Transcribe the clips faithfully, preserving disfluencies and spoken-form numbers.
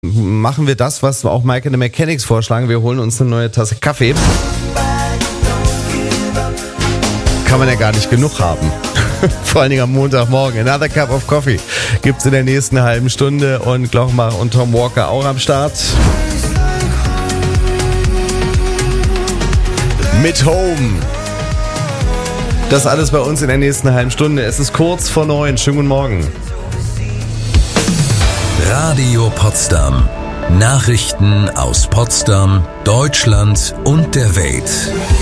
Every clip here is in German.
machen wir das, was auch Mike and the Mechanics vorschlagen. Wir holen uns eine neue Tasse Kaffee. Kann man ja gar nicht genug haben. Vor allen Dingen am Montagmorgen. Another Cup of Coffee gibt's in der nächsten halben Stunde. Und Glochmar und Tom Walker auch am Start. Mit Home. Das alles bei uns in der nächsten halben Stunde. Es ist kurz vor neun. Schönen guten Morgen. Radio Potsdam. Nachrichten aus Potsdam, Deutschland und der Welt.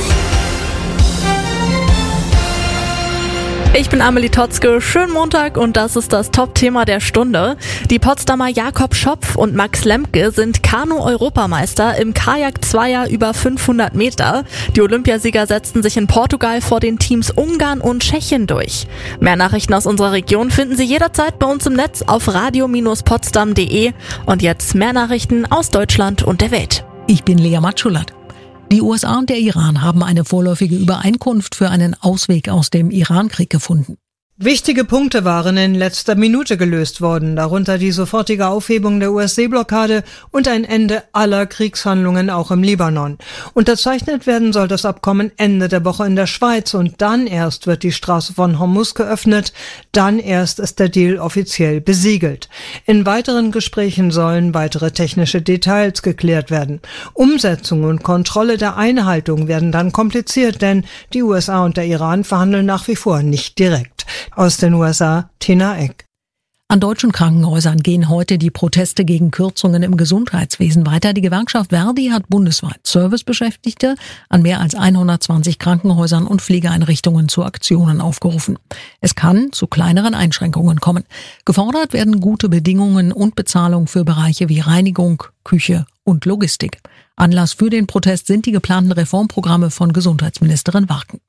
Ich bin Amelie Totzke, schönen Montag und das ist das Top-Thema der Stunde. Die Potsdamer Jakob Schopf und Max Lemke sind Kanu-Europameister im Kajak-Zweier über fünfhundert Meter. Die Olympiasieger setzten sich in Portugal vor den Teams Ungarn und Tschechien durch. Mehr Nachrichten aus unserer Region finden Sie jederzeit bei uns im Netz auf radio Bindestrich potsdam punkt de. Und jetzt mehr Nachrichten aus Deutschland und der Welt. Ich bin Lea Matschulat. Die U S A und der Iran haben eine vorläufige Übereinkunft für einen Ausweg aus dem Irankrieg gefunden. Wichtige Punkte waren in letzter Minute gelöst worden, darunter die sofortige Aufhebung der U S-Seeblockade und ein Ende aller Kriegshandlungen auch im Libanon. Unterzeichnet werden soll das Abkommen Ende der Woche in der Schweiz und dann erst wird die Straße von Hormuz geöffnet, dann erst ist der Deal offiziell besiegelt. In weiteren Gesprächen sollen weitere technische Details geklärt werden. Umsetzung und Kontrolle der Einhaltung werden dann kompliziert, denn die U S A und der Iran verhandeln nach wie vor nicht direkt. Aus den U S A, Tina Eck. An deutschen Krankenhäusern gehen heute die Proteste gegen Kürzungen im Gesundheitswesen weiter. Die Gewerkschaft Verdi hat bundesweit Servicebeschäftigte an mehr als hundertzwanzig Krankenhäusern und Pflegeeinrichtungen zu Aktionen aufgerufen. Es kann zu kleineren Einschränkungen kommen. Gefordert werden gute Bedingungen und Bezahlung für Bereiche wie Reinigung, Küche und Logistik. Anlass für den Protest sind die geplanten Reformprogramme von Gesundheitsministerin Warken.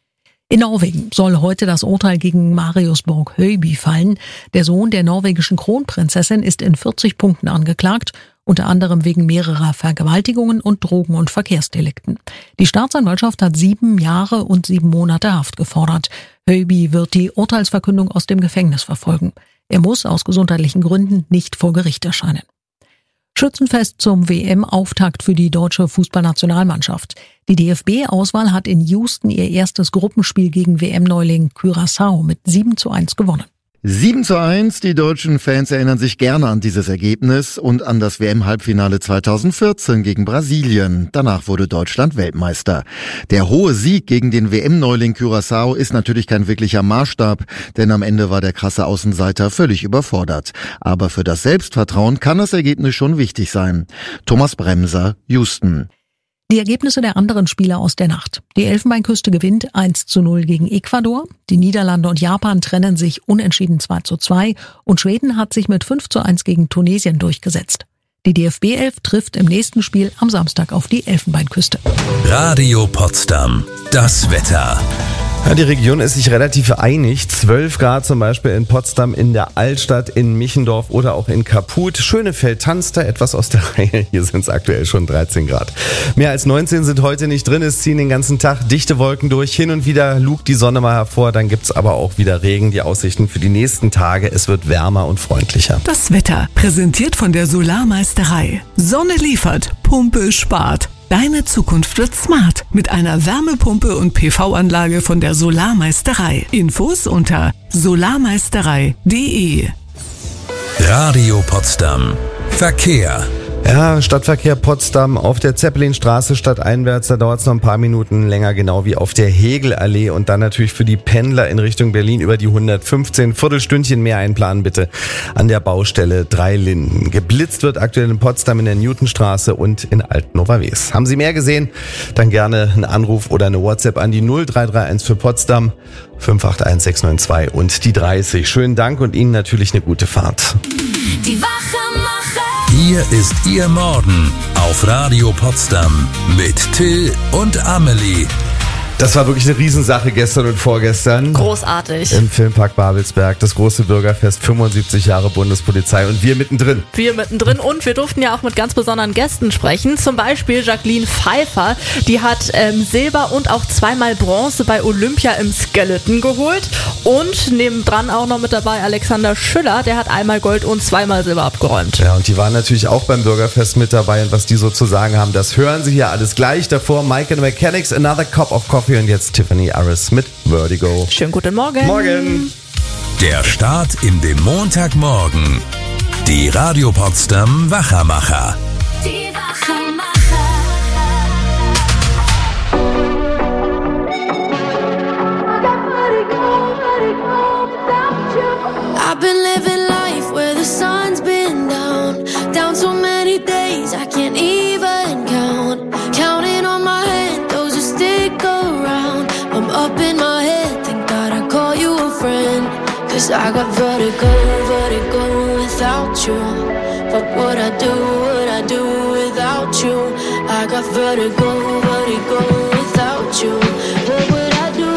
In Norwegen soll heute das Urteil gegen Marius Borg-Høiby fallen. Der Sohn der norwegischen Kronprinzessin ist in vierzig Punkten angeklagt, unter anderem wegen mehrerer Vergewaltigungen und Drogen- und Verkehrsdelikten. Die Staatsanwaltschaft hat sieben Jahre und sieben Monate Haft gefordert. Høiby wird die Urteilsverkündung aus dem Gefängnis verfolgen. Er muss aus gesundheitlichen Gründen nicht vor Gericht erscheinen. Schützenfest zum W M-Auftakt für die deutsche Fußballnationalmannschaft. Die D F B-Auswahl hat in Houston ihr erstes Gruppenspiel gegen W M-Neuling Curaçao mit sieben zu eins gewonnen. sieben zu eins, die deutschen Fans erinnern sich gerne an dieses Ergebnis und an das W M-Halbfinale zweitausendvierzehn gegen Brasilien. Danach wurde Deutschland Weltmeister. Der hohe Sieg gegen den W M-Neuling Curaçao ist natürlich kein wirklicher Maßstab, denn am Ende war der krasse Außenseiter völlig überfordert. Aber für das Selbstvertrauen kann das Ergebnis schon wichtig sein. Thomas Bremser, Houston. Die Ergebnisse der anderen Spieler aus der Nacht. Die Elfenbeinküste gewinnt eins zu null gegen Ecuador. Die Niederlande und Japan trennen sich unentschieden zwei zu zwei. Und Schweden hat sich mit fünf zu eins gegen Tunesien durchgesetzt. Die D F B elf trifft im nächsten Spiel am Samstag auf die Elfenbeinküste. Radio Potsdam. Das Wetter. Ja, die Region ist sich relativ einig. zwölf Grad zum Beispiel in Potsdam, in der Altstadt, in Michendorf oder auch in Kaput. Schönefeld tanzt da etwas aus der Reihe. Hier sind es aktuell schon dreizehn Grad. Mehr als neunzehn sind heute nicht drin. Es ziehen den ganzen Tag dichte Wolken durch. Hin und wieder lugt die Sonne mal hervor. Dann gibt's aber auch wieder Regen. Die Aussichten für die nächsten Tage. Es wird wärmer und freundlicher. Das Wetter präsentiert von der Solarmeisterei. Sonne liefert, Pumpe spart. Deine Zukunft wird smart mit einer Wärmepumpe und P V-Anlage von der Solarmeisterei. Infos unter solarmeisterei punkt de. Radio Potsdam. Verkehr. Ja, Stadtverkehr Potsdam auf der Zeppelinstraße stadteinwärts, da dauert es noch ein paar Minuten länger, genau wie auf der Hegelallee. Und dann natürlich für die Pendler in Richtung Berlin über die hundertfünfzehn. Viertelstündchen mehr einplanen bitte an der Baustelle Drei Linden. Geblitzt wird aktuell in Potsdam in der Newtonstraße und in Alt-Nova-Wes. Haben Sie mehr gesehen? Dann gerne einen Anruf oder eine WhatsApp an die null drei drei eins für Potsdam fünf acht eins sechs neun zwei und die dreißig. Schönen Dank und Ihnen natürlich eine gute Fahrt. Die Wachemacher. Hier ist Ihr Morgen auf Radio Potsdam mit Till und Amelie. Das war wirklich eine Riesensache gestern und vorgestern. Großartig. Im Filmpark Babelsberg, das große Bürgerfest, fünfundsiebzig Jahre Bundespolizei und wir mittendrin. Wir mittendrin und wir durften ja auch mit ganz besonderen Gästen sprechen. Zum Beispiel Jacqueline Pfeiffer, die hat ähm, Silber und auch zweimal Bronze bei Olympia im Skeleton geholt. Und nebendran auch noch mit dabei Alexander Schüller, der hat einmal Gold und zweimal Silber abgeräumt. Ja, und die waren natürlich auch beim Bürgerfest mit dabei und was die so zu sagen haben, das hören Sie hier alles gleich. Davor Mike and the Mechanics, Another Cup of Coffee und jetzt Tiffany Aris mit Vertigo. Schönen guten Morgen. Morgen. Der Start in den Montagmorgen. Die Radio Potsdam Wachermacher. Die Wachermacher. I've been living life where the sun's been down, down so many days I can't even count. Counting on my hand, those who stick around. I'm up in my head, thank God I call you a friend. Cause I got vertigo, vertigo without you. What would I do, would I do without you? I got vertigo, vertigo without you. What would I do?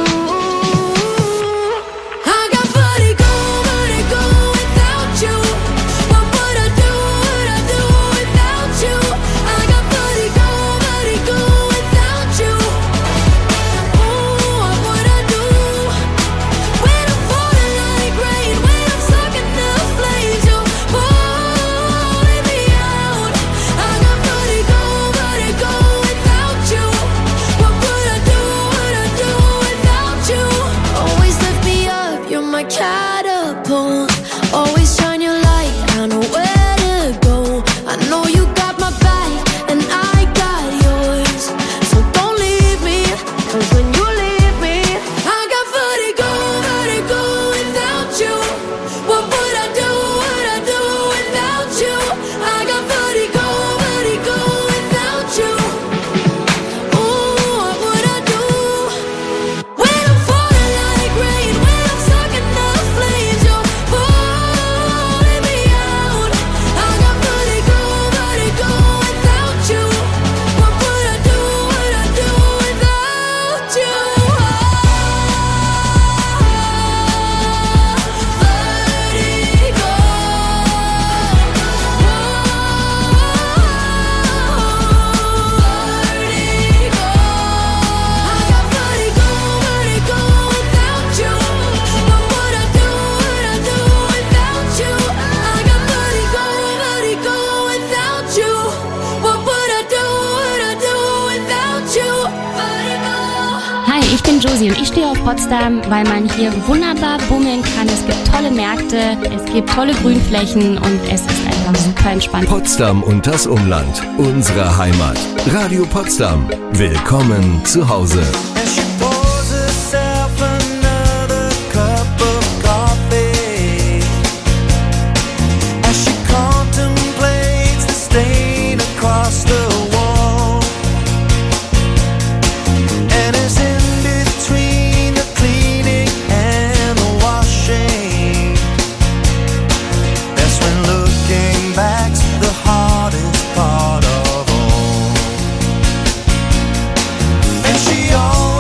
I got vertigo, vertigo without you. What would I do, would I do without you? I got vertigo, vertigo without you. Ooh, what would I do? When I'm falling like rain, when I'm stuck in the flames, you're pulling me out. I got vertigo, vertigo without you. What would I do, would I do without you? Always lift me up, you're my catapult. Always shine your light, I know where to go. I know you got my back, and I got yours. So don't leave me, cause when you leave me, I got vertigo, vertigo without you. What would I do, would I do without you? I got vertigo, vertigo without you. Ooh, what would I do? When I'm falling like rain, when I'm stuck in the flames, you're pulling me out. I got vertigo, vertigo without you. What would I do, would I do without you? Vertigo. Vertigo. I got vertigo, vertigo without you. What would I do, would I do without you? I got vertigo, vertigo without you. What would I do, would I do without you? Vertigo. Hi, ich bin Josie und ich stehe auf Potsdam, weil man hier wunderbar bummeln kann. Es gibt tolle Märkte, es gibt tolle Grünflächen und es ist einfach super entspannt. Potsdam und das Umland. Unsere Heimat. Radio Potsdam. Willkommen zu Hause. As she pours herself another cup of coffee, as she contemplates the stain across the wall, and is in between the cleaning and the washing, that's when looking back's the hardest part of all. And she always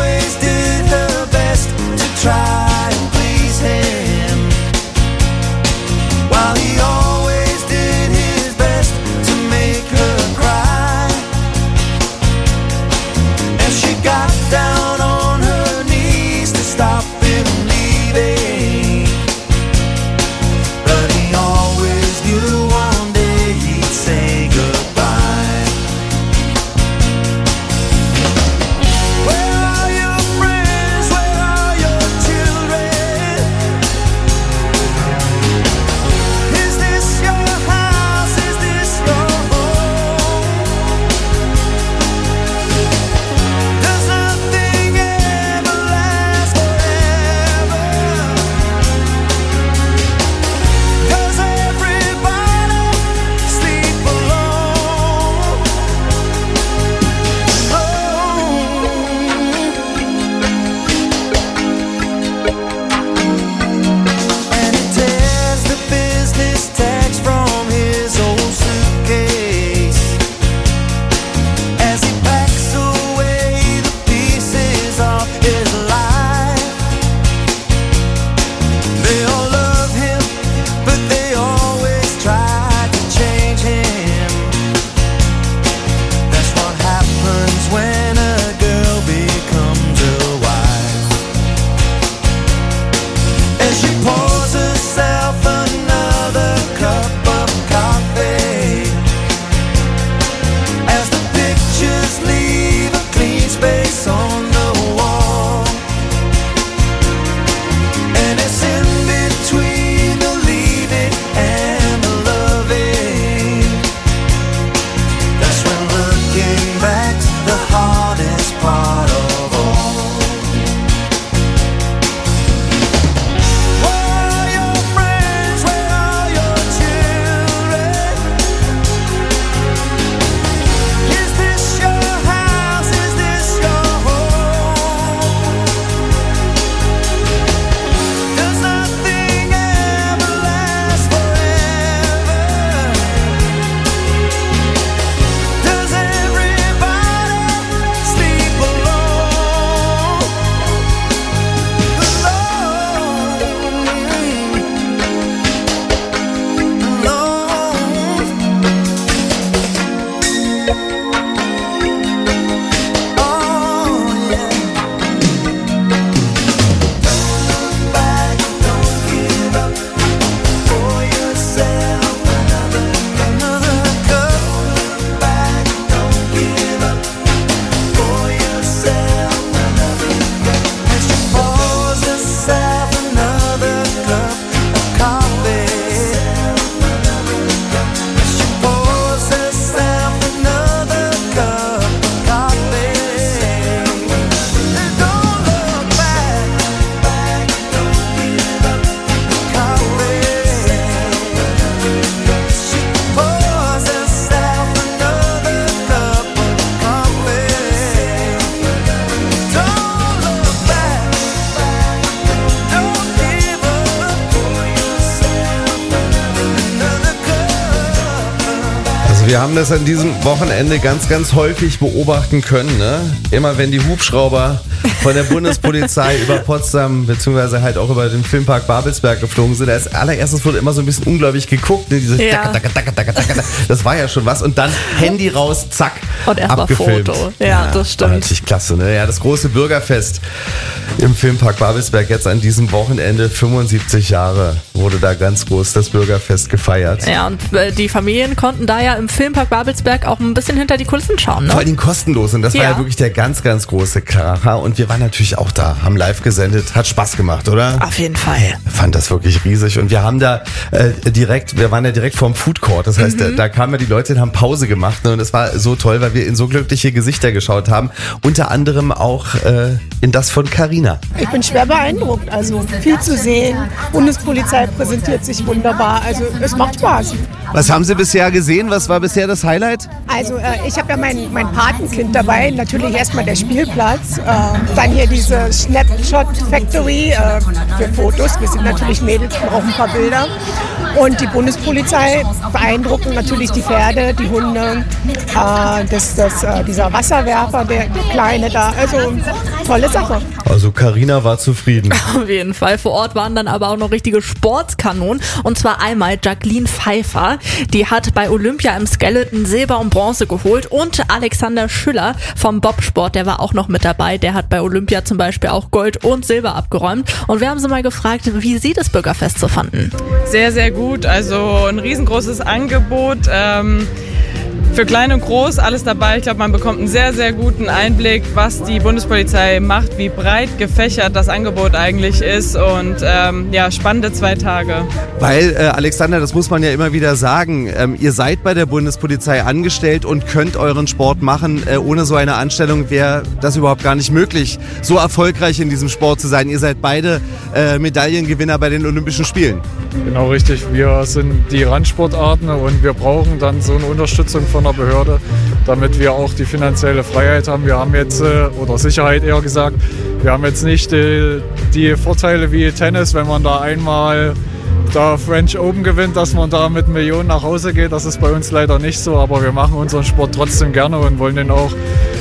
Also wir haben das an diesem Wochenende ganz, ganz häufig beobachten können. Ne? Immer wenn die Hubschrauber von der Bundespolizei über Potsdam beziehungsweise halt auch über den Filmpark Babelsberg geflogen sind, als allererstes wurde immer so ein bisschen ungläubig geguckt. Ne? Diese Ja. Dacke, Dacke, Dacke, Dacke, Dacke. Das war ja schon was. Und dann Handy raus, zack, Und erstmal abgefilmt. Foto. Ja, das War stimmt. natürlich klasse. Ne? Ja, das große Bürgerfest im Filmpark Babelsberg jetzt an diesem Wochenende, fünfundsiebzig Jahre wurde da ganz groß das Bürgerfest gefeiert. Ja, und äh, die Familien konnten da ja im Filmpark Babelsberg auch ein bisschen hinter die Kulissen schauen, Vor ne? allen Dingen kostenlos und das war Ja. ja wirklich der ganz, ganz große Kracher und wir waren natürlich auch da, haben live gesendet, hat Spaß gemacht, oder? Auf jeden Fall. Ich fand das wirklich riesig und wir haben da äh, direkt, wir waren ja direkt vorm Food Court, das heißt, Mhm. da, da kamen ja die Leute und haben Pause gemacht ne? Und es war so toll, weil wir in so glückliche Gesichter geschaut haben, unter anderem auch äh, in das von Carina. Ich bin schwer beeindruckt, also viel zu sehen. Bundespolizei präsentiert sich wunderbar, also es macht Spaß. Was haben Sie bisher gesehen? Was war bisher das Highlight? Also äh, ich habe ja mein, mein Patenkind dabei, natürlich erstmal der Spielplatz, äh, dann hier diese Snapshot Factory äh, für Fotos, wir sind natürlich Mädels, brauchen ein paar Bilder und die Bundespolizei beeindrucken natürlich die Pferde, die Hunde, äh, das, das, äh, dieser Wasserwerfer, der, der Kleine da, also tolle Sache. Also Carina war zufrieden. Auf jeden Fall. Vor Ort waren dann aber auch noch richtige Sportskanonen. Und zwar einmal Jacqueline Pfeiffer. Die hat bei Olympia im Skeleton Silber und Bronze geholt. Und Alexander Schüller vom Bobsport, der war auch noch mit dabei. Der hat bei Olympia zum Beispiel auch Gold und Silber abgeräumt. Und wir haben sie mal gefragt, wie sie das Bürgerfest so fanden. Sehr, sehr gut. Also ein riesengroßes Angebot. Ähm Für klein und groß alles dabei. Ich glaube, man bekommt einen sehr, sehr guten Einblick, was die Bundespolizei macht, wie breit gefächert das Angebot eigentlich ist und ähm, ja, spannende zwei Tage. Weil, äh, Alexander, das muss man ja immer wieder sagen, ähm, ihr seid bei der Bundespolizei angestellt und könnt euren Sport machen. Äh, ohne so eine Anstellung wäre das überhaupt gar nicht möglich, so erfolgreich in diesem Sport zu sein. Ihr seid beide äh, Medaillengewinner bei den Olympischen Spielen. Genau richtig, wir sind die Randsportarten und wir brauchen dann so eine Unterstützung von der Behörde, damit wir auch die finanzielle Freiheit haben. Wir haben jetzt, oder Sicherheit eher gesagt, wir haben jetzt nicht die, die Vorteile wie Tennis, wenn man da einmal da French Open gewinnt, dass man da mit Millionen nach Hause geht. Das ist bei uns leider nicht so, aber wir machen unseren Sport trotzdem gerne und wollen den auch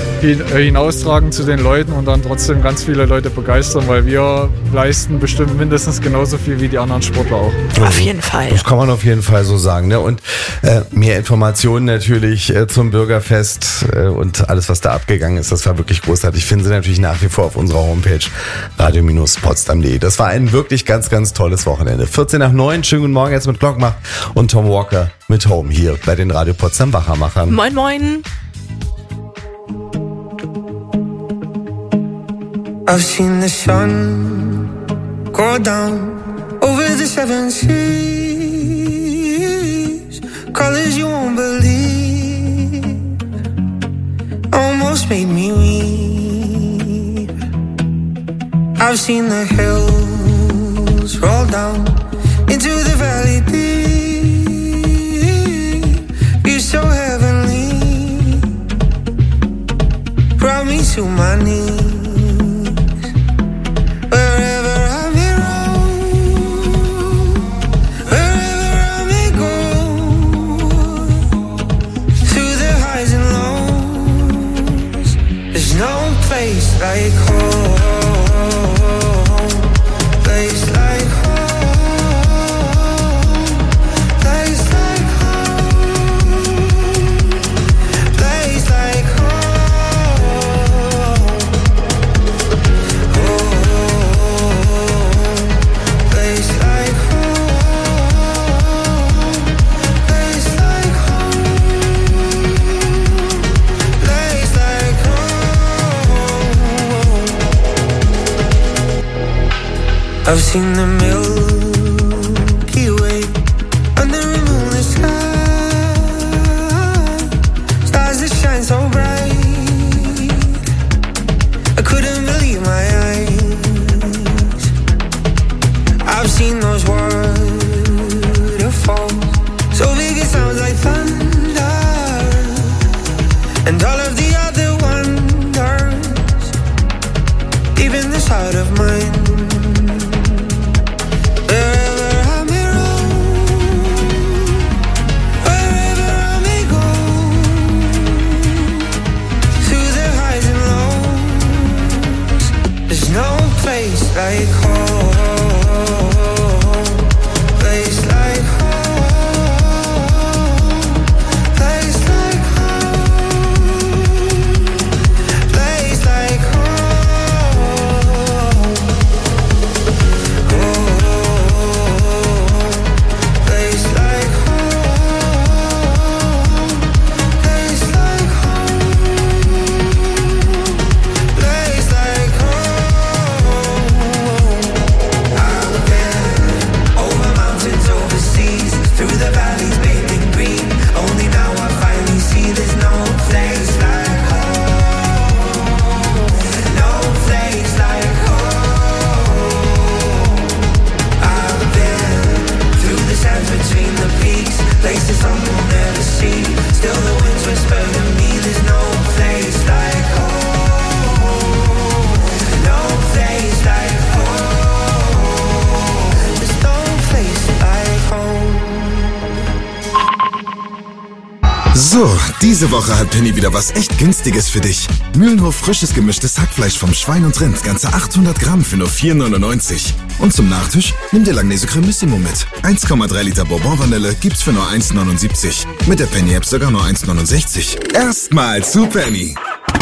hinaustragen zu den Leuten und dann trotzdem ganz viele Leute begeistern, weil wir leisten bestimmt mindestens genauso viel wie die anderen Sportler auch. Auf jeden Fall. Das kann man auf jeden Fall so sagen. Ne? Und äh, mehr Informationen natürlich äh, zum Bürgerfest äh, und alles, was da abgegangen ist, das war wirklich großartig. Finden Sie natürlich nach wie vor auf unserer Homepage radio Bindestrich potsdam punkt de. Das war ein wirklich ganz, ganz tolles Wochenende. vierzehn nach neun, schönen guten Morgen jetzt mit Glockmach und Tom Walker mit Home hier bei den Radio Potsdam Wachermachern. Moin, moin. I've seen the sun go down over the seven seas, colors you won't believe, almost made me weep. I've seen the hills roll down into the valley deep. You're so heavenly, brought me to my knees. Like home, place like home, place like home, place like home, oh, place like home, place like home, place like home. I've seen the Milky Way under a moonlit sky, stars that shine so bright, I couldn't believe my eyes. I've seen those waterfalls, so big it sounds like thunder, and all of the other wonders, even this heart of mine. Wherever I may roam, wherever I may go, So, diese Woche hat Penny wieder was echt Günstiges für dich. Mühlenhof frisches gemischtes Hackfleisch vom Schwein und Rind, ganze achthundert Gramm für nur vier neunundneunzig. Und zum Nachtisch, nimm dir Langnese Cremissimo mit. eins Komma drei Liter Bourbon-Vanille gibt's für nur eins neunundsiebzig. Mit der Penny-App sogar nur eins neunundsechzig. Erstmal zu Penny.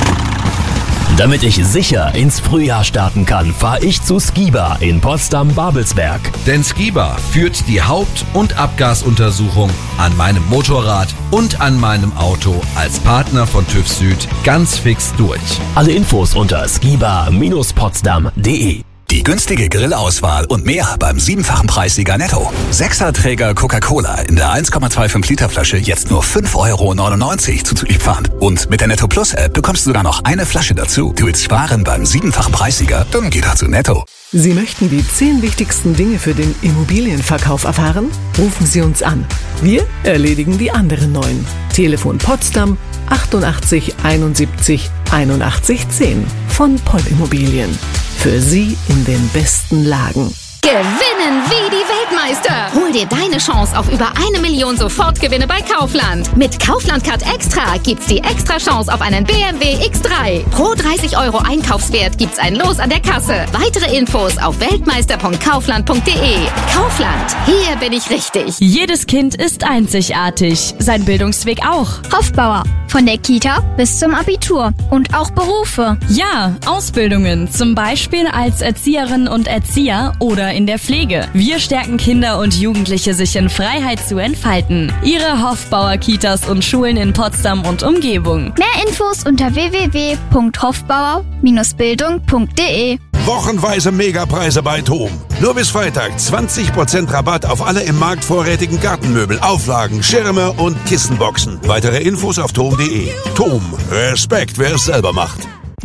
Damit ich sicher ins Frühjahr starten kann, fahre ich zu Skiba in Potsdam-Babelsberg. Denn Skiba führt die Haupt- und Abgasuntersuchung an meinem Motorrad und an meinem Auto als Partner von TÜV Süd ganz fix durch. Alle Infos unter skiba Bindestrich potsdam Punkt de. Die günstige Grillauswahl und mehr beim siebenfachen Preissieger Netto. Sechserträger Coca-Cola in der eins Komma fünfundzwanzig Liter Flasche jetzt nur fünf Euro neunundneunzig zuzüglich Pfand. Und mit der Netto Plus App bekommst du sogar noch eine Flasche dazu. Du willst sparen beim siebenfachen Preissieger? Dann geh doch zu Netto. Sie möchten die zehn wichtigsten Dinge für den Immobilienverkauf erfahren? Rufen Sie uns an. Wir erledigen die anderen neun. Telefon Potsdam achtundachtzig einundsiebzig einundachtzig zehn von Poll Immobilien. Für Sie in den besten Lagen. Gewinnen wie die Weltmeister. Hol dir deine Chance auf über eine Million Sofortgewinne bei Kaufland. Mit Kaufland Card Extra gibt's die extra Chance auf einen B M W X drei. Pro dreißig Euro Einkaufswert gibt's ein Los an der Kasse. Weitere Infos auf weltmeister punkt kaufland punkt de. Kaufland, hier bin ich richtig. Jedes Kind ist einzigartig, sein Bildungsweg auch. Hofbauer, von der Kita bis zum Abitur und auch Berufe. Ja, Ausbildungen, zum Beispiel als Erzieherin und Erzieher oder in der Pflege. Wir stärken Kinder und Jugendliche, sich in Freiheit zu entfalten. Ihre Hofbauer Kitas und Schulen in Potsdam und Umgebung. Mehr Infos unter w w w punkt hofbauer Bindestrich bildung punkt de. Wochenweise Megapreise bei TOM. Nur bis Freitag zwanzig Prozent Rabatt auf alle im Markt vorrätigen Gartenmöbel, Auflagen, Schirme und Kissenboxen. Weitere Infos auf tom punkt de. TOM, Respekt, wer es selber macht.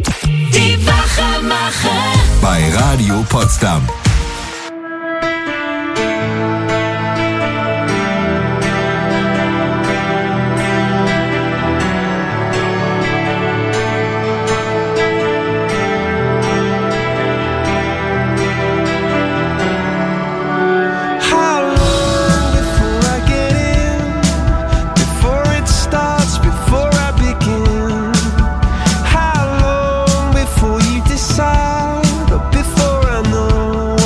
Die Wachemacher. Bei Radio Potsdam. Before I know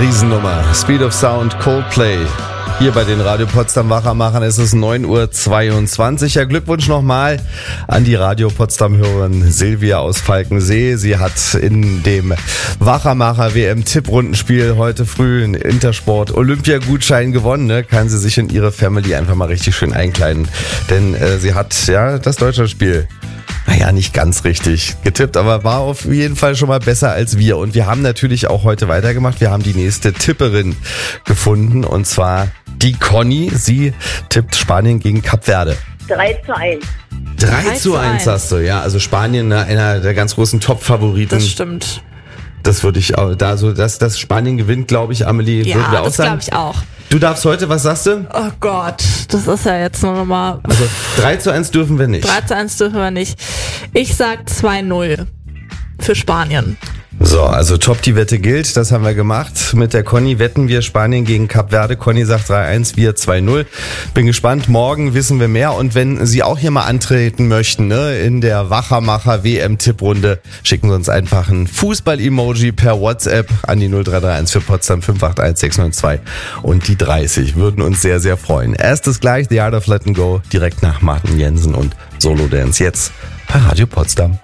Riesennummer. Speed of Sound, Coldplay. Hier bei den Radio Potsdam Wachermachern ist es neun Uhr zweiundzwanzig. Ja, Glückwunsch nochmal an die Radio Potsdam-Hörerin Silvia aus Falkensee. Sie hat in dem Wachermacher W M-Tipprundenspiel heute früh einen Intersport-Olympia-Gutschein gewonnen. Ne? Kann sie sich in ihre Family einfach mal richtig schön einkleiden. Denn äh, sie hat ja das Deutschlandspiel, naja, nicht ganz richtig getippt, aber war auf jeden Fall schon mal besser als wir. Und wir haben natürlich auch heute weitergemacht. Wir haben die nächste Tipperin gefunden, und zwar die Conny. Sie tippt Spanien gegen Kap Verde. drei zu eins. drei zu eins sagst du, ja. Also Spanien, einer der ganz großen Top-Favoriten. Das stimmt. Das würde ich auch, da so, dass das Spanien gewinnt, glaube ich, Amelie, Ja, würden wir auch das sagen. glaube ich auch. Du darfst heute, was sagst du? Oh Gott, das ist ja jetzt noch mal. Also drei zu eins dürfen wir nicht. drei zu eins dürfen wir nicht. Ich sag zwei null für Spanien. So, also top, die Wette gilt, das haben wir gemacht. Mit der Conny wetten wir Spanien gegen Kap Verde. Conny sagt drei eins, wir zwei null. Bin gespannt, morgen wissen wir mehr. Und wenn Sie auch hier mal antreten möchten, ne, in der Wachermacher W M-Tipprunde, schicken Sie uns einfach ein Fußball-Emoji per WhatsApp an die null drei drei eins für Potsdam fünf acht eins sechs neun zwei und die dreißig. Würden uns sehr, sehr freuen. Erstes gleich, The Art of Letting Go, direkt nach Martin Jensen und Solo Dance jetzt bei Radio Potsdam.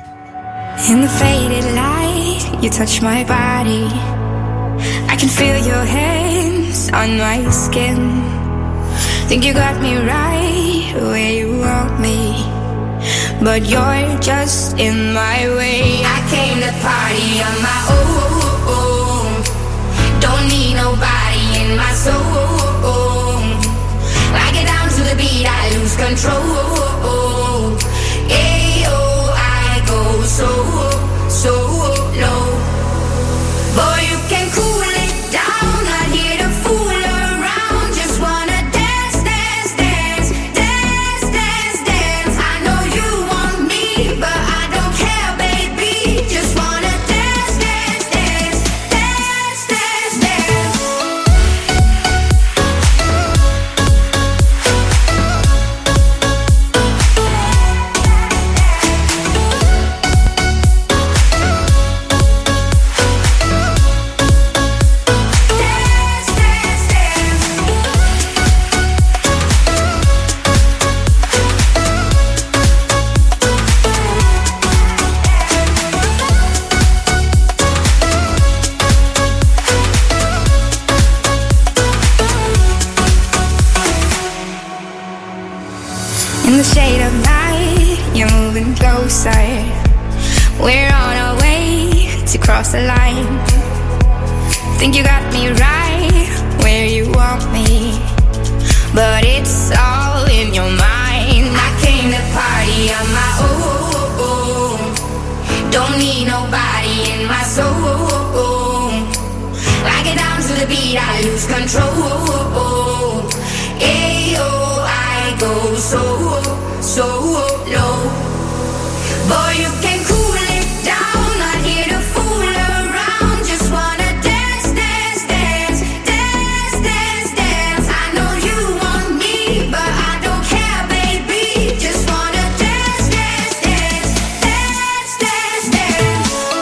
In the faded light, you touch my body. I can feel your hands on my skin. Think you got me right where you want me, but you're just in my way. I came to party on my own. Don't need nobody in my soul. I get down to the beat, I lose control. Ayo, I go so, so low. Boy, you can cool it down, not here to fool around. Just wanna dance, dance, dance, dance, dance, dance. I know you want me, but I don't care, baby. Just wanna dance, dance, dance, dance, dance, dance. In the shade of night, you're moving closer. We're on our way to cross the line. Think you got me right where you want me, but it's all in your mind. I came to party on my own. Don't need nobody in my soul. I get down to the beat, I lose control. Ayo, I go so, so low. Boy, you can cool it down, not here to fool around. Just wanna dance, dance, dance, dance, dance, dance. I know you want me, but I don't care, baby. Just wanna dance, dance, dance, dance, dance, dance.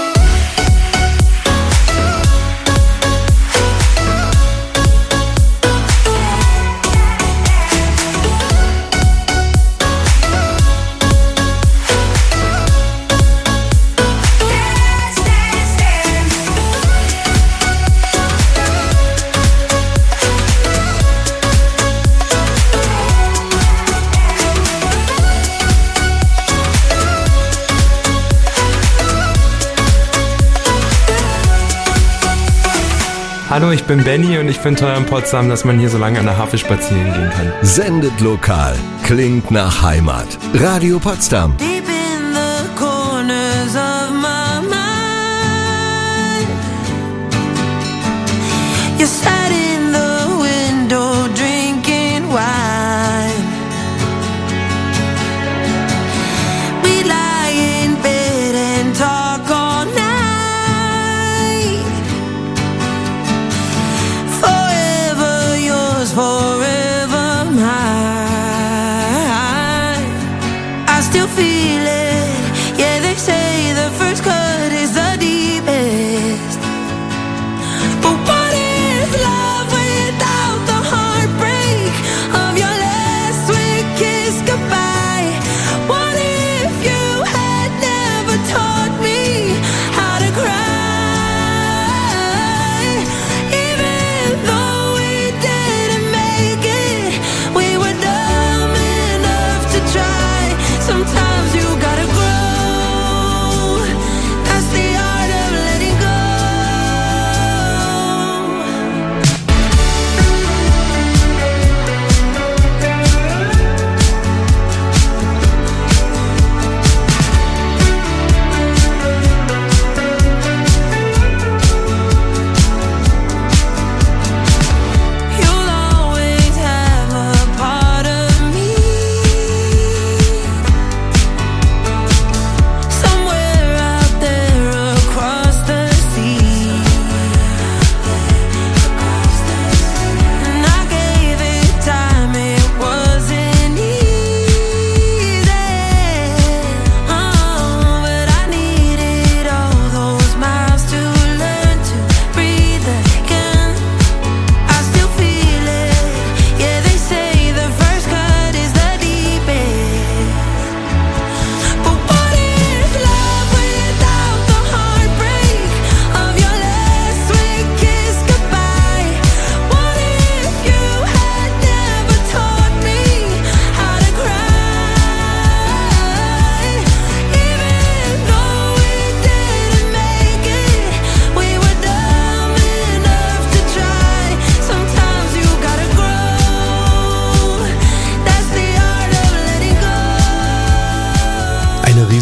Hallo, ich bin Benny und ich finde toll in Potsdam, dass man hier so lange an der Havel spazieren gehen kann. Sendet lokal, klingt nach Heimat. Radio Potsdam. Deep in the corners of my mind, you sat in the window drinking wine. We lie in bed and talk all night. Forever yours, forever mine. I still feel it. Yeah, they say the first cut is the deepest. But what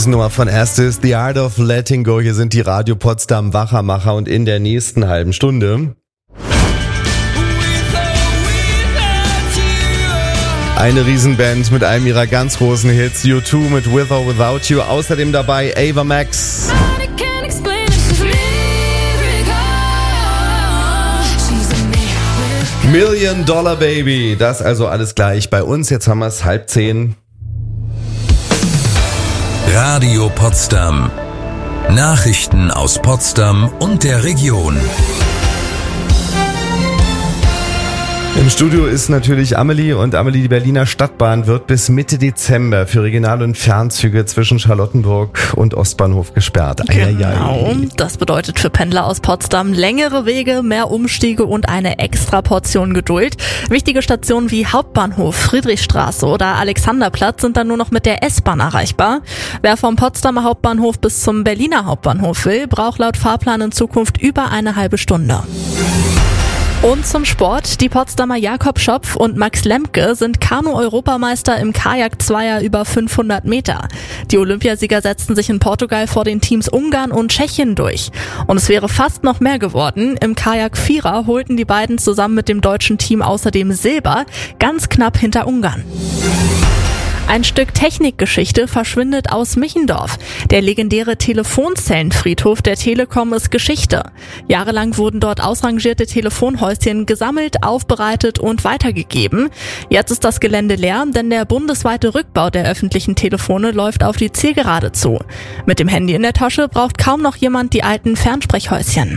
Riesennummer von Erstes, The Art of Letting Go. Hier sind die Radio Potsdam Wachermacher und in der nächsten halben Stunde eine Riesenband mit einem ihrer ganz großen Hits, U zwei mit With or Without You. Außerdem dabei Ava Max. Million Dollar Baby. Das also alles gleich bei uns. Jetzt haben wir es halb zehn. Radio Potsdam. Nachrichten aus Potsdam und der Region. Im Studio ist natürlich Amelie und Amelie, die Berliner Stadtbahn wird bis Mitte Dezember für Regional- und Fernzüge zwischen Charlottenburg und Ostbahnhof gesperrt. Genau, das bedeutet für Pendler aus Potsdam längere Wege, mehr Umstiege und eine extra Portion Geduld. Wichtige Stationen wie Hauptbahnhof, Friedrichstraße oder Alexanderplatz sind dann nur noch mit der S-Bahn erreichbar. Wer vom Potsdamer Hauptbahnhof bis zum Berliner Hauptbahnhof will, braucht laut Fahrplan in Zukunft über eine halbe Stunde. Und zum Sport. Die Potsdamer Jakob Schopf und Max Lemke sind Kanu-Europameister im Kajak-Zweier über fünfhundert Meter. Die Olympiasieger setzten sich in Portugal vor den Teams Ungarn und Tschechien durch. Und es wäre fast noch mehr geworden. Im Kajak-Vierer holten die beiden zusammen mit dem deutschen Team außerdem Silber, ganz knapp hinter Ungarn. Ein Stück Technikgeschichte verschwindet aus Michendorf. Der legendäre Telefonzellenfriedhof der Telekom ist Geschichte. Jahrelang wurden dort ausrangierte Telefonhäuschen gesammelt, aufbereitet und weitergegeben. Jetzt ist das Gelände leer, denn der bundesweite Rückbau der öffentlichen Telefone läuft auf die Zielgerade zu. Mit dem Handy in der Tasche braucht kaum noch jemand die alten Fernsprechhäuschen.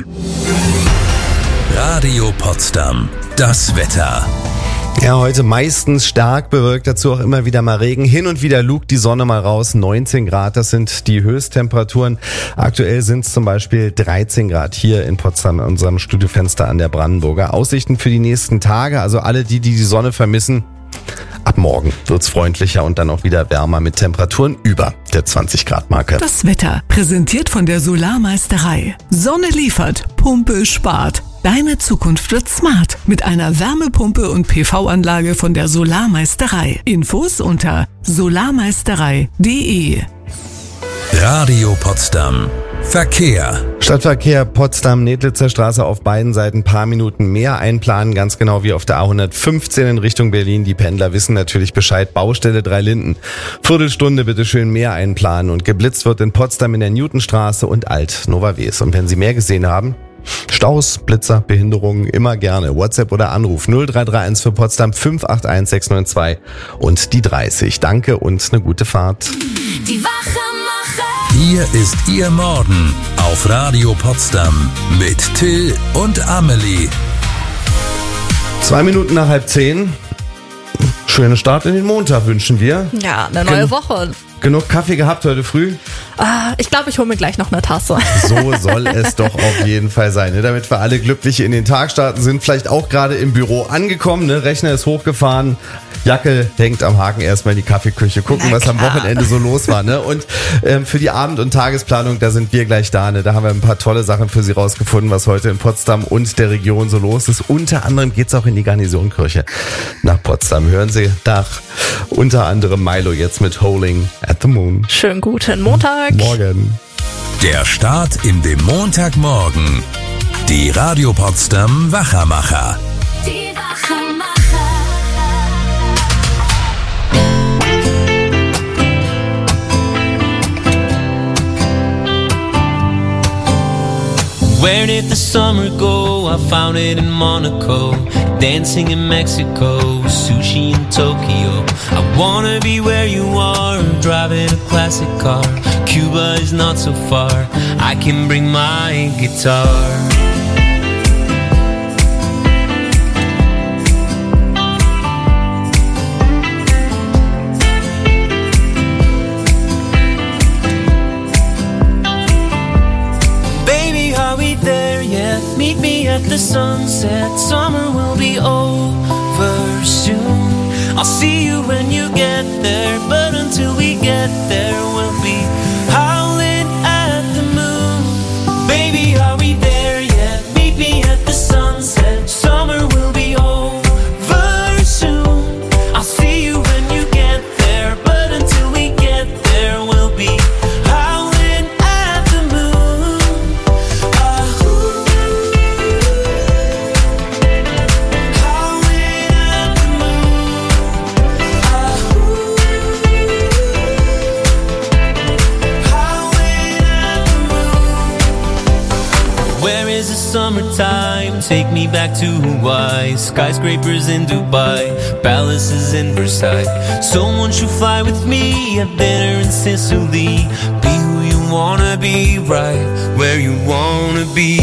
Radio Potsdam. Das Wetter. Ja, heute meistens stark bewölkt, dazu auch immer wieder mal Regen. Hin und wieder lugt die Sonne mal raus, neunzehn Grad, das sind die Höchsttemperaturen. Aktuell sind es zum Beispiel dreizehn Grad hier in Potsdam, in unserem Studiofenster an der Brandenburger. Aussichten für die nächsten Tage, also alle die, die die Sonne vermissen, ab morgen wird's freundlicher und dann auch wieder wärmer mit Temperaturen über der zwanzig Grad Marke. Das Wetter, präsentiert von der Solarmeisterei. Sonne liefert, Pumpe spart. Deine Zukunft wird smart mit einer Wärmepumpe und P V-Anlage von der Solarmeisterei. Infos unter solarmeisterei punkt de. Radio Potsdam. Verkehr. Stadtverkehr Potsdam, Nedlitzer Straße auf beiden Seiten paar Minuten mehr einplanen, ganz genau wie auf der A hundertfünfzehn in Richtung Berlin. Die Pendler wissen natürlich Bescheid. Baustelle Drei Linden. Viertelstunde bitte schön mehr einplanen und geblitzt wird in Potsdam in der Newtonstraße und Alt-Nova Wes. Und wenn Sie mehr gesehen haben, Staus, Blitzer, Behinderungen, immer gerne. WhatsApp oder Anruf null drei drei eins für Potsdam fünf acht eins sechs neun zwei und die dreißig. Danke und eine gute Fahrt. Die Wachermacher. Hier ist Ihr Morgen auf Radio Potsdam mit Till und Amelie. Zwei Minuten nach halb zehn. Schönen Start in den Montag wünschen wir. Ja, eine neue Gen- Woche. Genug Kaffee gehabt heute früh? Ah, ich glaube, ich hole mir gleich noch eine Tasse. So soll es doch auf jeden Fall sein, ne? Damit wir alle glücklich in den Tag starten, sind vielleicht auch gerade im Büro angekommen, ne? Rechner ist hochgefahren, Jacke hängt am Haken, erstmal in die Kaffeeküche, gucken, was am Wochenende so los war, ne? Und ähm, für die Abend- und Tagesplanung, da sind wir gleich da, ne? Da haben wir ein paar tolle Sachen für Sie rausgefunden, was heute in Potsdam und der Region so los ist. Unter anderem geht's auch in die Garnisonkirche nach Potsdam. Hören Sie nach unter anderem Milo jetzt mit Howling at the Moon. Schönen guten Montag. Morgen. Der Start in den Montagmorgen. Die Radio Potsdam Wachermacher. Die Wachermacher. Where did the summer go? I found it in Monaco, dancing in Mexico, sushi in Tokyo. I wanna be where you are, driving a classic car. Cuba is not so far, I can bring my guitar. Meet me at the sunset, summer will be over soon. I'll see you when you get there, but until we get there, we'll be howling at the moon. Baby, are we there yet? Meet me at the sunset, summer will be over soon. I'll see you when you get there, but until we get there, we'll be summertime. Take me back to Hawaii, skyscrapers in Dubai, palaces in Versailles. So won't you fly with me, have dinner in Sicily? Be who you wanna be, right where you wanna be.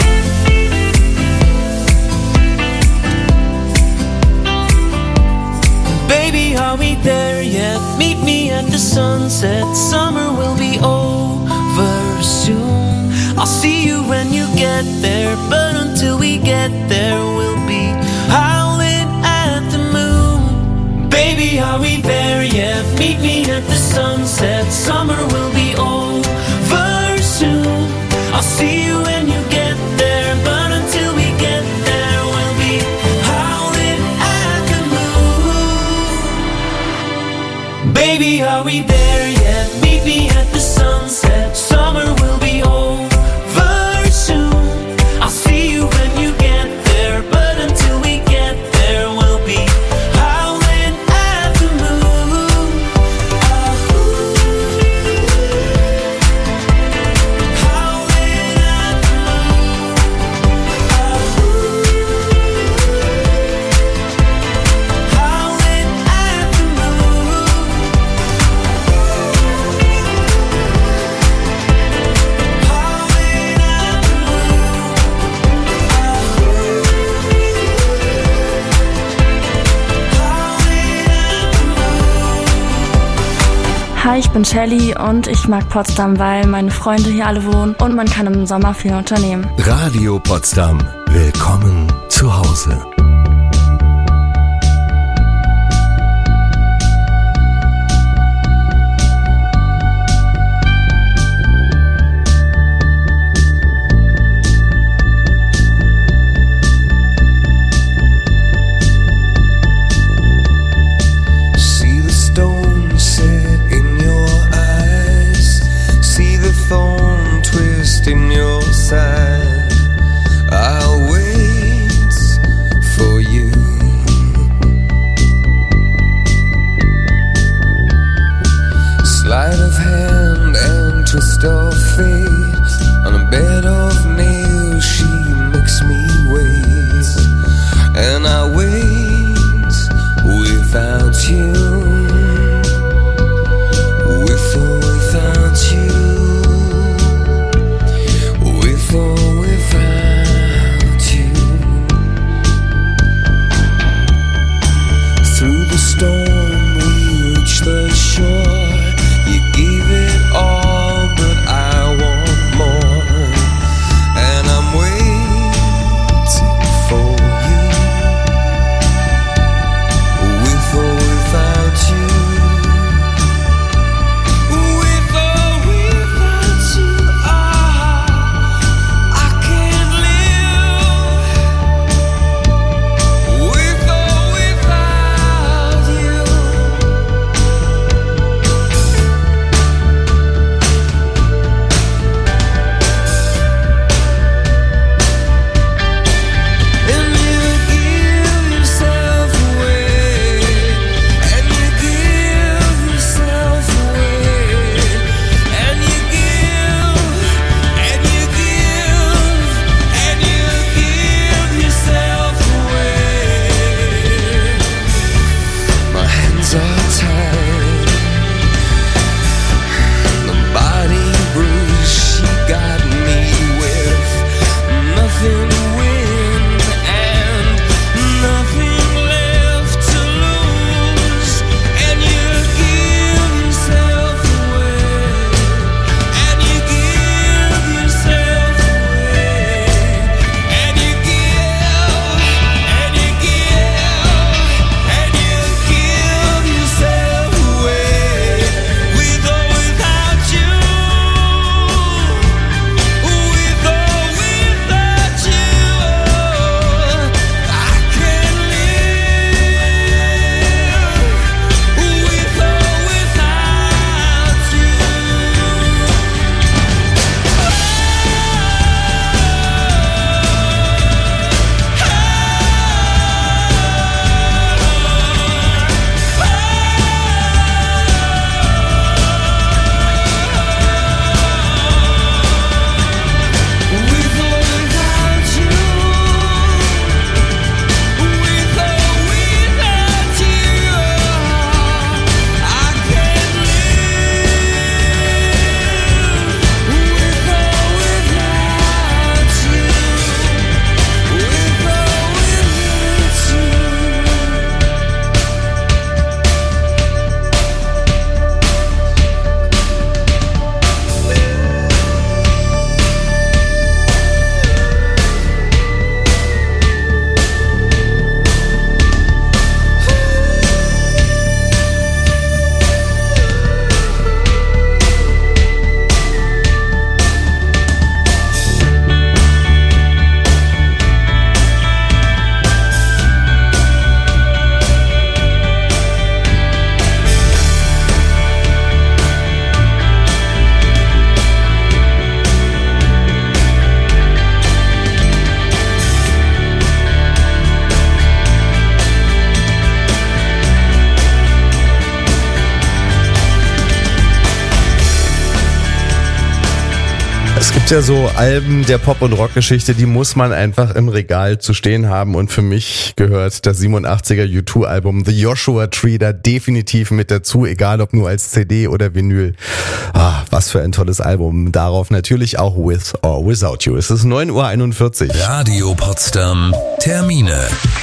Baby, are we there yet? Meet me at the sunset. Summer will be over soon. I'll see you when you get there, but until we get there, we'll be howling at the moon. Baby, are we there yet? Meet me at the sunset. Summer will be over soon. I'll see you when you get there, but until we get there, we'll be howling at the moon. Baby, are we there yet? Meet me at the sunset. Summer will be over soon. I'll see you when you get there, but until we get there, we'll be howling at the moon. Howling at the moon. Howling at the moon. Hi, ich bin Shelly und ich mag Potsdam, weil meine Freunde hier alle wohnen und man kann im Sommer viel unternehmen. Radio Potsdam. Willkommen zu Hause. See the stone set in your eyes, see the thorn twist in your side. I'll wait for you. Sleight of hand and twist of fate, on a bed of nails she makes me wait, and I wait without you, with or without you, with or Es gibt ja so Alben der Pop- und Rockgeschichte, die muss man einfach im Regal zu stehen haben und für mich gehört das siebenundachtziger U zwei Album The Joshua Tree da definitiv mit dazu, egal ob nur als C D oder Vinyl. Ah, was für ein tolles Album. Darauf natürlich auch With or Without You. Es ist neun Uhr einundvierzig. Radio Potsdam Termine.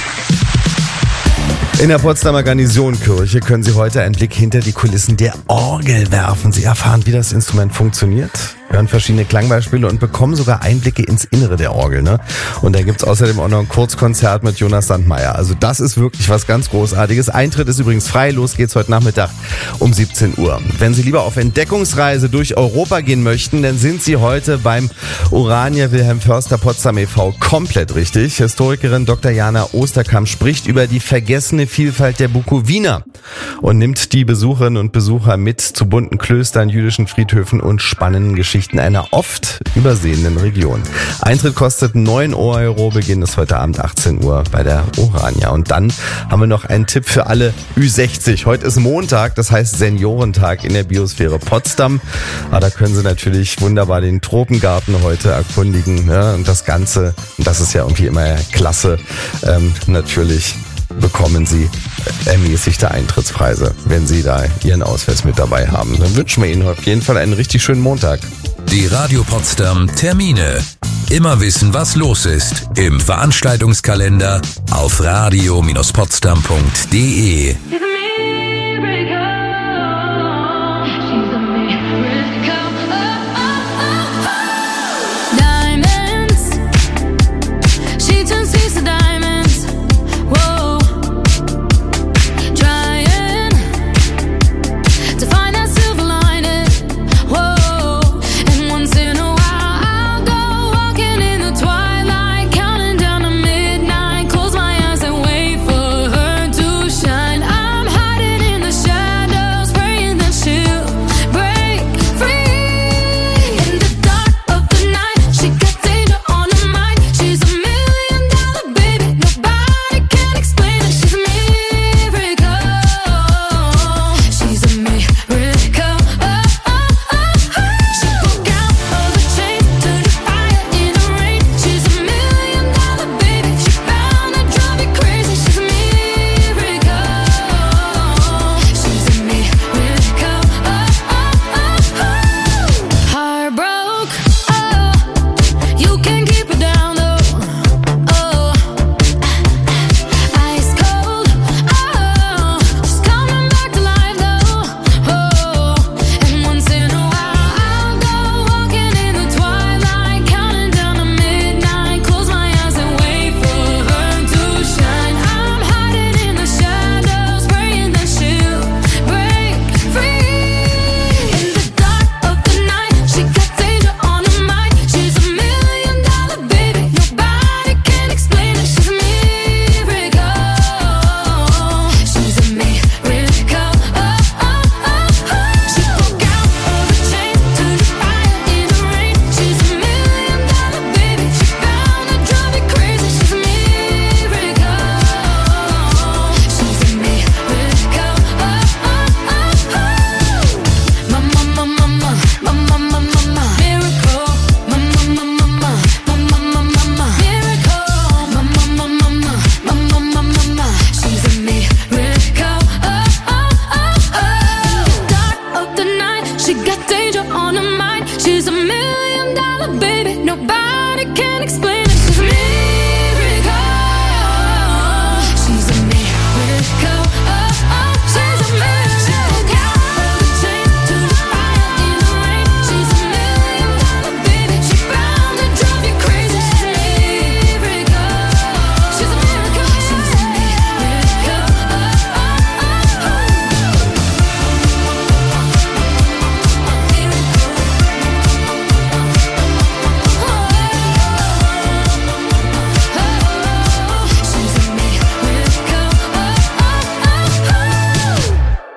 In der Potsdamer Garnisonkirche können Sie heute einen Blick hinter die Kulissen der Orgel werfen. Sie erfahren, wie das Instrument funktioniert, hören verschiedene Klangbeispiele und bekommen sogar Einblicke ins Innere der Orgel. Ne? Und da gibt's außerdem auch noch ein Kurzkonzert mit Jonas Sandmeier. Also das ist wirklich was ganz Großartiges. Eintritt ist übrigens frei. Los geht's heute Nachmittag um siebzehn Uhr. Wenn Sie lieber auf Entdeckungsreise durch Europa gehen möchten, dann sind Sie heute beim Urania Wilhelm Förster Potsdam e V komplett richtig. Historikerin Doktor Jana Osterkamp spricht über die vergessene Vielfalt der Bukowiner und nimmt die Besucherinnen und Besucher mit zu bunten Klöstern, jüdischen Friedhöfen und spannenden Geschichten einer oft übersehenen Region. Eintritt kostet neun Euro, Beginn ist heute Abend achtzehn Uhr bei der Urania. Und dann haben wir noch einen Tipp für alle Ü sechzig. Heute ist Montag, das heißt Seniorentag in der Biosphäre Potsdam. Aber da können Sie natürlich wunderbar den Tropengarten heute erkundigen, ne? Und das Ganze, und das ist ja irgendwie immer klasse, ähm, natürlich bekommen Sie ermäßigte Eintrittspreise, wenn Sie da Ihren Ausweis mit dabei haben. Dann wünschen wir Ihnen auf jeden Fall einen richtig schönen Montag. Die Radio Potsdam Termine. Immer wissen, was los ist im Veranstaltungskalender auf radio Bindestrich potsdam punkt de.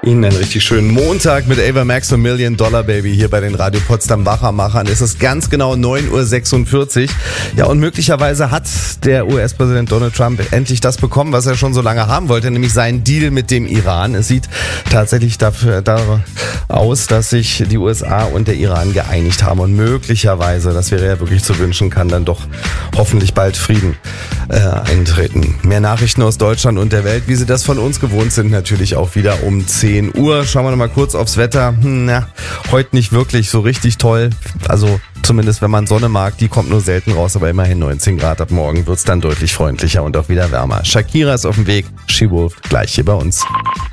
Ihnen einen richtig schönen Montag mit Ava Max und Million Dollar Baby hier bei den Radio Potsdam Wachermachern. Es ist ganz genau neun Uhr sechsundvierzig. Ja, und möglicherweise hat der U S-Präsident Donald Trump endlich das bekommen, was er schon so lange haben wollte, nämlich seinen Deal mit dem Iran. Es sieht tatsächlich dafür, da aus, dass sich die U S A und der Iran geeinigt haben und möglicherweise, das wäre ja wirklich zu wünschen, kann dann doch hoffentlich bald Frieden äh, eintreten. Mehr Nachrichten aus Deutschland und der Welt, wie Sie das von uns gewohnt sind, natürlich auch wieder um zehn Uhr. Schauen wir noch mal kurz aufs Wetter. Hm, na, heute nicht wirklich so richtig toll. Also zumindest wenn man Sonne mag, die kommt nur selten raus, aber immerhin neunzehn Grad. Ab morgen wird's dann deutlich freundlicher und auch wieder wärmer. Shakira ist auf dem Weg. She Wolf gleich hier bei uns.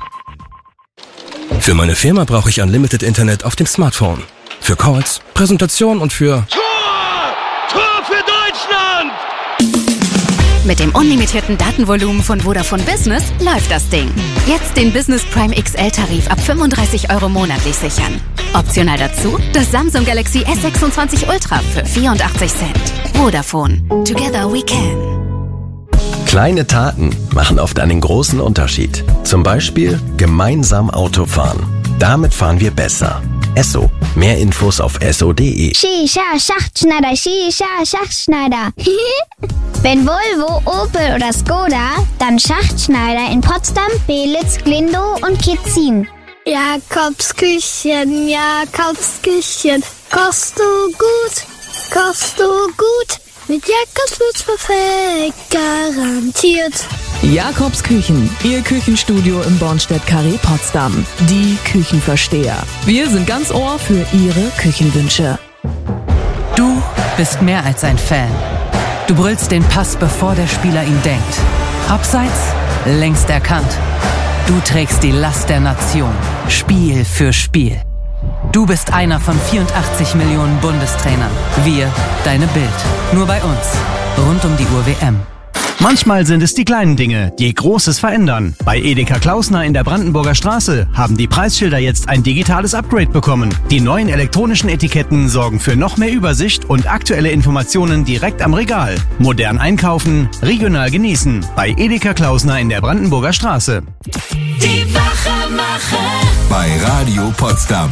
Für meine Firma brauche ich Unlimited Internet auf dem Smartphone. Für Calls, Präsentation und für... Tor! Tor für Deutschland! Mit dem unlimitierten Datenvolumen von Vodafone Business läuft das Ding. Jetzt den Business Prime X L-Tarif ab fünfunddreißig Euro monatlich sichern. Optional dazu das Samsung Galaxy S sechsundzwanzig Ultra für vierundachtzig Cent. Vodafone. Together we can. Kleine Taten machen oft einen großen Unterschied. Zum Beispiel gemeinsam Auto fahren. Damit fahren wir besser. Esso. Mehr Infos auf esso punkt de. Shisha Schachtschneider, Shisha Schachtschneider. Wenn Volvo, Opel oder Skoda, dann Schachtschneider in Potsdam, Belitz, Glindow und Kitzin. Jakobs Küchen, Jakobs Küchen. Kochst du gut, kochst du gut. Mit Jakobs wird's perfekt, garantiert. Jakobs Küchen, Ihr Küchenstudio im Bornstedt-Carré Potsdam. Die Küchenversteher. Wir sind ganz Ohr für Ihre Küchenwünsche. Du bist mehr als ein Fan. Du brüllst den Pass, bevor der Spieler ihn denkt. Abseits, längst erkannt. Du trägst die Last der Nation, Spiel für Spiel. Du bist einer von vierundachtzig Millionen Bundestrainern. Wir, deine Bild. Nur bei uns. Rund um die Uhr W M. Manchmal sind es die kleinen Dinge, die Großes verändern. Bei Edeka Klausner in der Brandenburger Straße haben die Preisschilder jetzt ein digitales Upgrade bekommen. Die neuen elektronischen Etiketten sorgen für noch mehr Übersicht und aktuelle Informationen direkt am Regal. Modern einkaufen, regional genießen. Bei Edeka Klausner in der Brandenburger Straße. Die Wachemacher. Bei Radio Potsdam.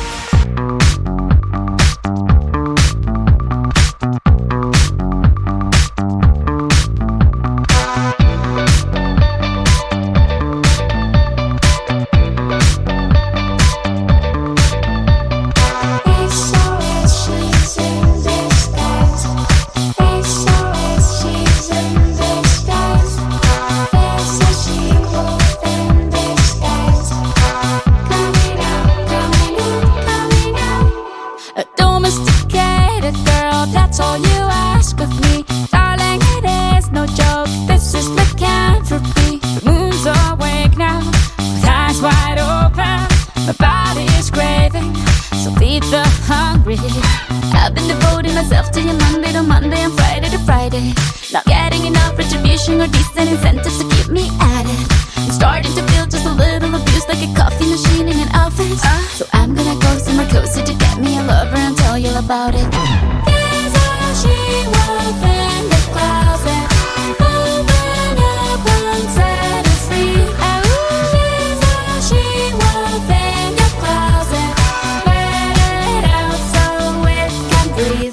I've been devoting myself to you Monday to Monday and Friday to Friday. Not getting enough retribution or decent incentives to keep me at it. I'm starting to feel just a little abused, like a coffee machine in an office. uh, So I'm gonna go somewhere cozy to get me a lover and tell you about it. There's a she-wolf in the closet. Open up and set us free. Oh, there's a she-wolf in your closet. Let it out so it can breathe.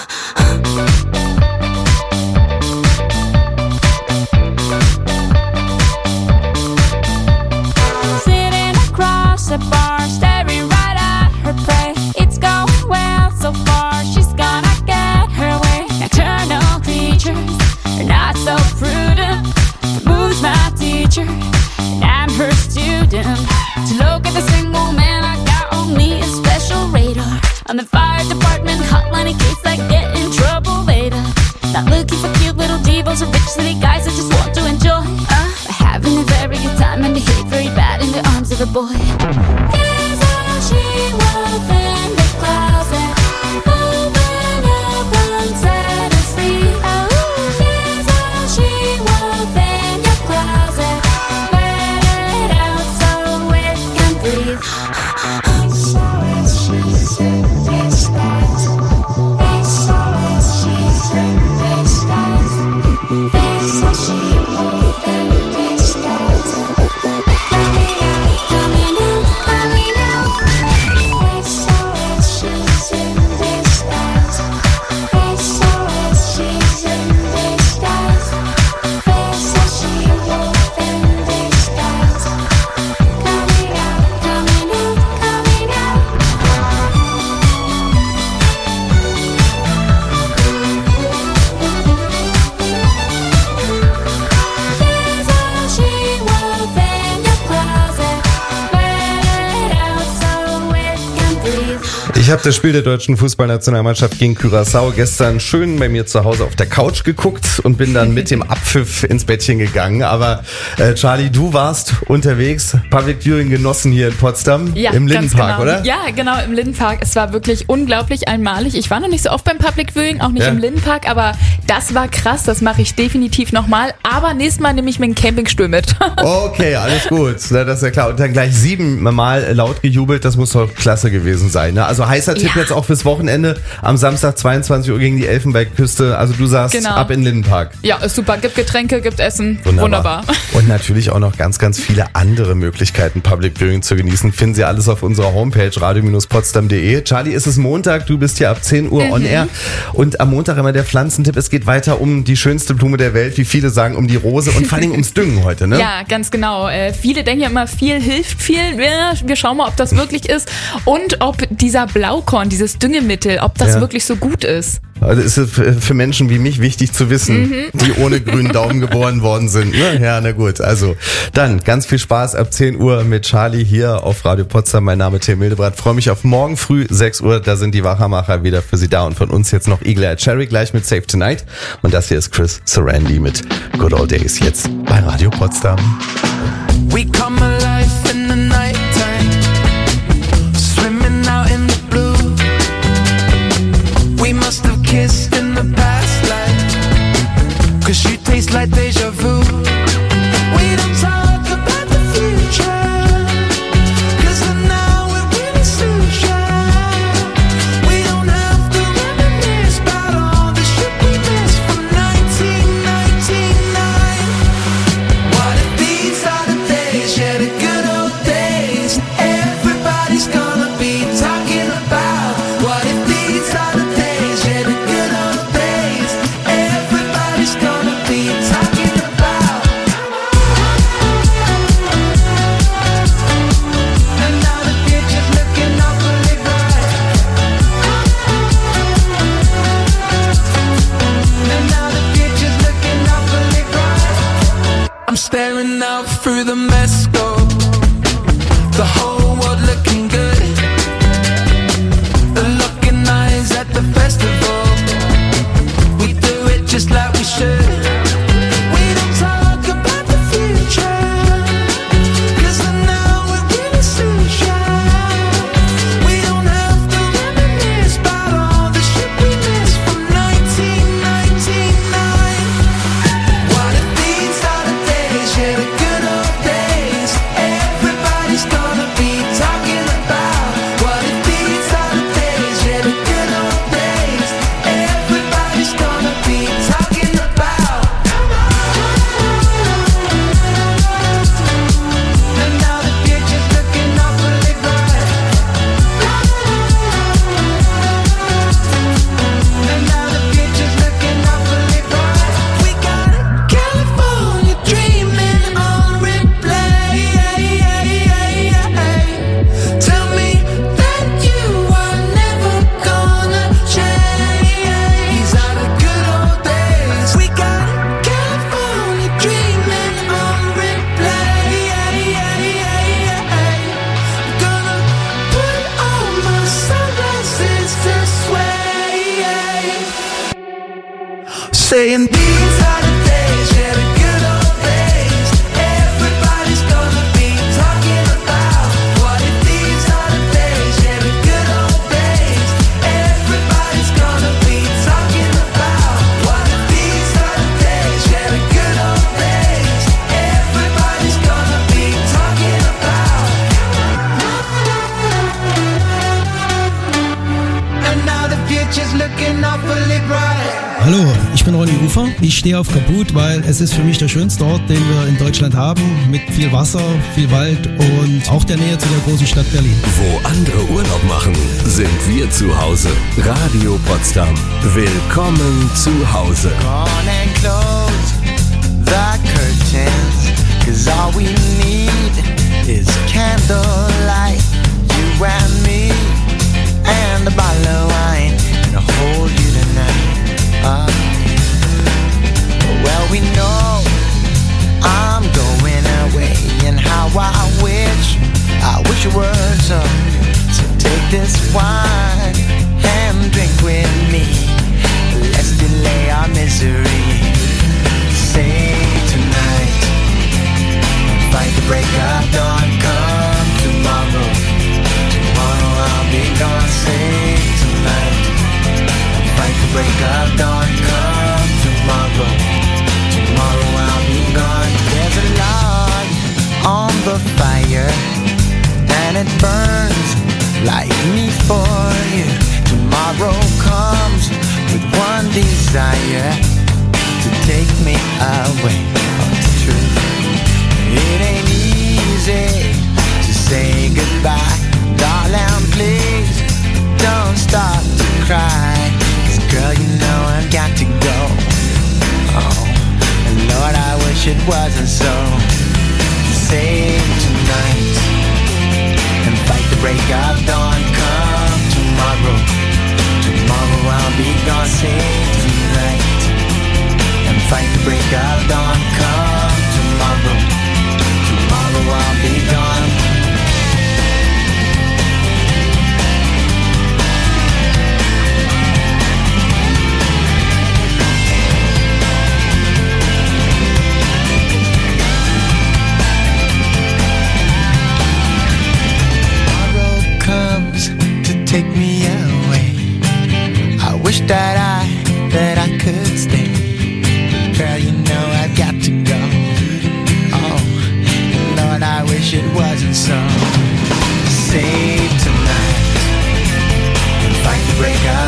Sitting across the bar, staring right at her prey. It's going well so far, she's gonna get her way. Nocturnal creatures are not so prudent. The moon's my teacher, and I'm her student. To look at the single man, I got on me a special radar. On the fire department hotline in case I get in trouble later. Not looking for cute little divas or rich city guys, I just want to enjoy uh, having a very good time and behave very bad in the arms of a boy. There's a she-wolf in the closet. Open up and set us free. Oh, there's a she-wolf in your closet. Let it out so it can breathe. So she's in disguise. So she's in disguise. There's a she-wolf in disguise. Coming out, coming out. Ich habe das Spiel der deutschen Fußballnationalmannschaft gegen Curaçao gestern schön bei mir zu Hause auf der Couch geguckt und bin dann mit dem Abpfiff ins Bettchen gegangen. Aber äh, Charlie, du warst unterwegs, Public Viewing genossen hier in Potsdam, ja, im Lindenpark, genau. oder? Ja, genau, im Lindenpark. Es war wirklich unglaublich einmalig. Ich war noch nicht so oft beim Public Viewing, auch nicht Ja. im Lindenpark, aber das war krass, das mache ich definitiv nochmal. Aber nächstes Mal nehme ich mir einen Campingstuhl mit. Okay, alles gut. Na, das ist ja klar. Und dann gleich siebenmal laut gejubelt, das muss doch klasse gewesen sein. Ne? Also heißer Tipp Ja. jetzt auch fürs Wochenende. Am Samstag zweiundzwanzig Uhr gegen die Elfenbeinküste. Also du sagst, Genau. ab in den Lindenpark. Ja, ist super. Gibt Getränke, gibt Essen. Wunderbar. Wunderbar. Und natürlich auch noch ganz, ganz viele andere Möglichkeiten, Public Viewing zu genießen. Finden Sie alles auf unserer Homepage radio Bindestrich potsdam punkt de. Charlie, ist es Montag, du bist hier ab zehn Uhr on Mhm. air. Und am Montag immer der Pflanzentipp. Es geht weiter um die schönste Blume der Welt, wie viele sagen, um die Rose und vor allem ums Düngen heute, ne? Ja, ganz genau. Äh, viele denken ja immer, viel hilft viel. Ja, wir schauen mal, ob das wirklich ist und ob dieser Blaukorn, dieses Düngemittel, ob das Ja. wirklich so gut ist. Also ist es für für Menschen wie mich wichtig zu wissen, Mhm. die ohne grünen Daumen geboren worden sind. Ne? Ja, na gut. Also dann ganz viel Spaß ab zehn Uhr mit Charlie hier auf Radio Potsdam. Mein Name ist Tim Mildebrand. Freue mich auf morgen früh sechs Uhr. Da sind die Wachermacher wieder für Sie da. Und von uns jetzt noch Eagle Eye Cherry gleich mit Save Tonight. Und das hier ist Chris Sarandi mit Good Old Days jetzt bei Radio Potsdam. We come alive in the nighttime, swimming out in the blue. We must have kissed in the past life, 'cause you taste like deja vu. We don't talk about the future, 'cause the now it really suits ya. We don't have to reminisce about all the shit we missed from nineteen ninety-nine. What if these are the days, yeah, the good old days, everybody's gonna be talking about? What if these are the days, yeah, the good old days, everybody's gonna be talking about? And now the future's looking awfully bright. And now the future's looking awfully bright. I'm staring out through the mesco, the whole world looking good. Looking eyes at the festival, we do it just like we should. We don't talk about the future, 'cause the now it really suits ya. We don't have to reminisce about all the shit we missed from nineteen ninety-nine. What if these are the days, yeah, the good old days, everybody's gonna be talking about? What if these are the days, yeah, the good old days, everybody's gonna be talking about? And now the future's looking awfully bright. And now the future's looking awfully bright. We got California dreaming on replay. Tell me that you are never gonna change. These are the good old days. We got California dreaming on replay. Gonna put on my sunglasses to sway. Saying these are the days, yeah, the good old days, everybody's gonna be talking about. What if these are the days, yeah, the good old days, everybody's gonna be talking about? What if these are the days, yeah, the good old days, everybody's gonna be talking about? And now the future's looking awfully bright. Hallo, ich bin Ronny Ufer. Ich stehe auf Kaput, weil es ist für mich der schönste Ort, den wir in Deutschland haben, mit viel Wasser, viel Wald und auch der Nähe zu der großen Stadt Berlin. Wo andere Urlaub machen, sind wir zu Hause. Radio Potsdam. Willkommen zu Hause. On and close the curtains, 'cause all we need is candlelight, you and me, and a bottle of wine, and I'll hold you tonight. Uh, well, we know I'm going away, and how I wish, I wish it were so. So take this wine break of dawn. Come tomorrow, tomorrow I'll be gone. There's a log on the fire, and it burns like me for you. Tomorrow comes with one desire, to take me away. Oh, it's true. It ain't easy to say goodbye. Darling, please don't start to cry. 'Cause girl, you know I've got to go. Oh, and Lord, I wish it wasn't so. Save tonight and fight the break of dawn. Come tomorrow, tomorrow I'll be gone. Save tonight and fight the break of dawn. Come tomorrow, tomorrow I'll be gone. Take me away. I wish that I, that I could stay. Girl, you know I've got to go. Oh, Lord, I wish it wasn't so. Save tonight and fight the break of